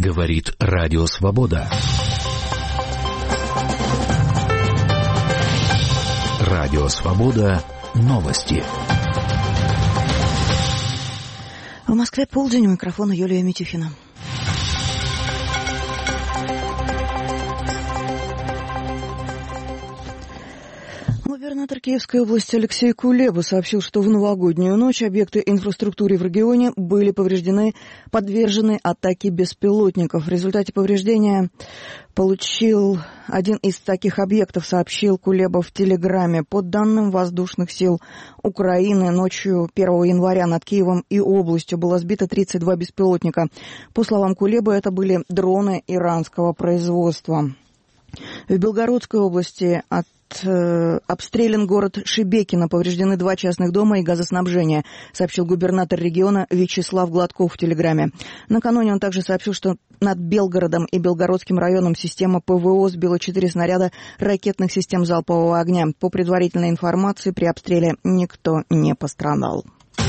Говорит Радио Свобода. Радио Свобода. Новости. В Москве полдень, у микрофона Юлия Митюхина. Губернатор Киевской области Алексей Кулеба сообщил, что в новогоднюю ночь объекты инфраструктуры в регионе были подвержены атаке беспилотников. В результате повреждения получил один из таких объектов, сообщил Кулеба в Телеграме. По данным воздушных сил Украины, ночью 1 января над Киевом и областью было сбито 32 беспилотника. По словам Кулебы, это были дроны иранского производства. В Белгородской области обстрелян город Шебекино, повреждены 2 частных дома и газоснабжение, сообщил губернатор региона Вячеслав Гладков в Телеграме. Накануне он также сообщил, что над Белгородом и Белгородским районом система ПВО сбила 4 снаряда ракетных систем залпового огня. По предварительной информации, при обстреле никто не пострадал.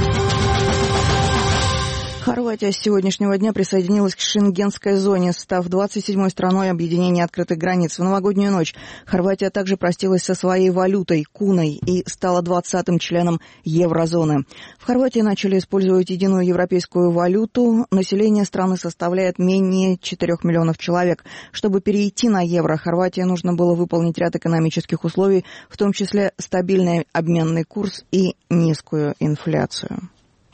Хорватия с сегодняшнего дня присоединилась к Шенгенской зоне, став 27-й страной объединения открытых границ. В новогоднюю ночь Хорватия также простилась со своей валютой, куной, и стала 20-м членом еврозоны. В Хорватии начали использовать единую европейскую валюту. Население страны составляет менее 4 миллионов человек. Чтобы перейти на евро, Хорватии нужно было выполнить ряд экономических условий, в том числе стабильный обменный курс и низкую инфляцию.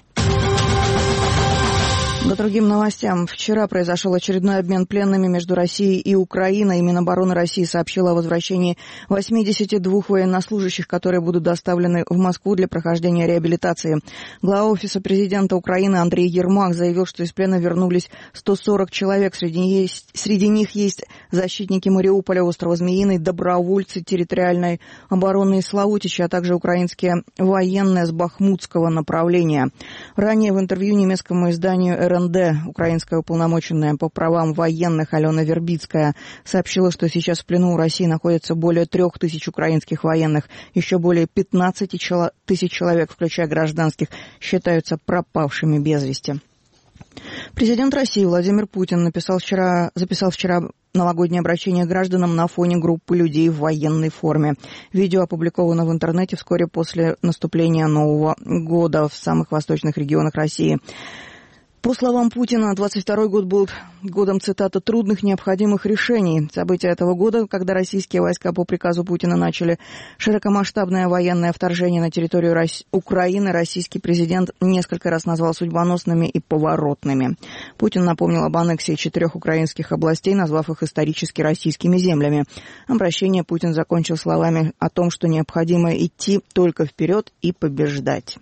По другим новостям. Вчера произошел очередной обмен пленными между Россией и Украиной. Минобороны России сообщила о возвращении 82 военнослужащих, которые будут доставлены в Москву для прохождения реабилитации. Глава Офиса президента Украины Андрей Ермак заявил, что из плена вернулись 140 человек. Среди них есть защитники Мариуполя, острова Змеиный, добровольцы территориальной обороны из Славутича, а также украинские военные с бахмутского направления. Ранее в интервью немецкому изданию РНД украинская уполномоченная по правам военных Алена Вербицкая сообщила, что сейчас в плену у России находится более 3000 украинских военных. Еще более 15 тысяч человек, включая гражданских, считаются пропавшими без вести. Президент России Владимир Путин записал вчера новогоднее обращение к гражданам на фоне группы людей в военной форме. Видео опубликовано в интернете вскоре после наступления Нового года в самых восточных регионах России. По словам Путина, 22-й год был годом, цитата, «трудных необходимых решений». События этого года, когда российские войска по приказу Путина начали широкомасштабное военное вторжение на территорию Украины, российский президент несколько раз назвал судьбоносными и поворотными. Путин напомнил об аннексии 4 украинских областей, назвав их исторически российскими землями. Обращение Путин закончил словами о том, что необходимо идти только вперед и побеждать.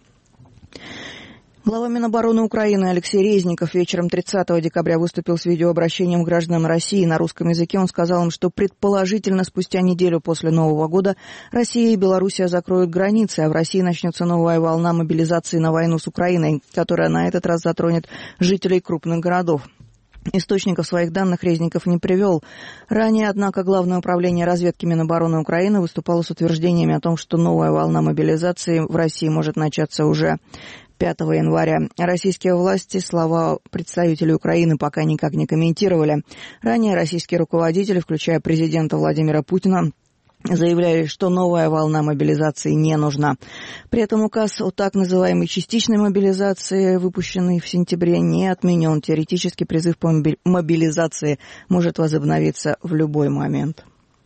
Глава Минобороны Украины Алексей Резников вечером 30 декабря выступил с видеообращением к гражданам России на русском языке. Он сказал им, что предположительно спустя неделю после Нового года Россия и Белоруссия закроют границы, а в России начнется новая волна мобилизации на войну с Украиной, которая на этот раз затронет жителей крупных городов. Источников своих данных Резников не привел. Ранее, однако, Главное управление разведки Минобороны Украины выступало с утверждениями о том, что новая волна мобилизации в России может начаться уже 5 января. Российские власти слова представителей Украины пока никак не комментировали. Ранее российские руководители, включая президента Владимира Путина, заявляли, что новая волна мобилизации не нужна. При этом указ о так называемой частичной мобилизации, выпущенный в сентябре, не отменен. Теоретически призыв по мобилизации может возобновиться в любой момент.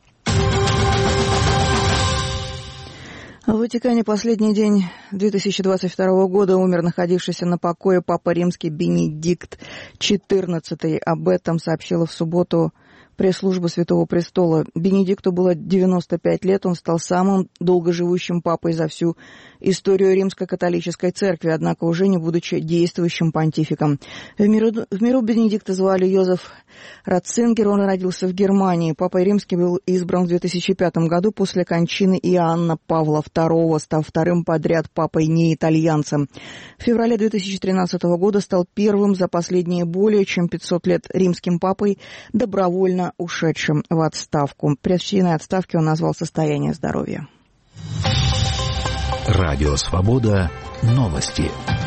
В Ватикане последний день 2022 года умер находившийся на покое Папа Римский Бенедикт XIV. Об этом сообщила в субботу пресс-служба Святого Престола. Бенедикту было 95 лет, он стал самым долгоживущим папой за всю историю Римской католической церкви, однако уже не будучи действующим понтификом. В миру Бенедикта звали Йозеф Ратцингер, он родился в Германии. Папой Римский был избран в 2005 году после кончины Иоанна Павла II, став вторым подряд папой не-итальянцем. В феврале 2013 года стал первым за последние более чем 500 лет римским папой, добровольно ушедшим в отставку. Причиной отставки он назвал состояние здоровья. Радио Свобода. Новости.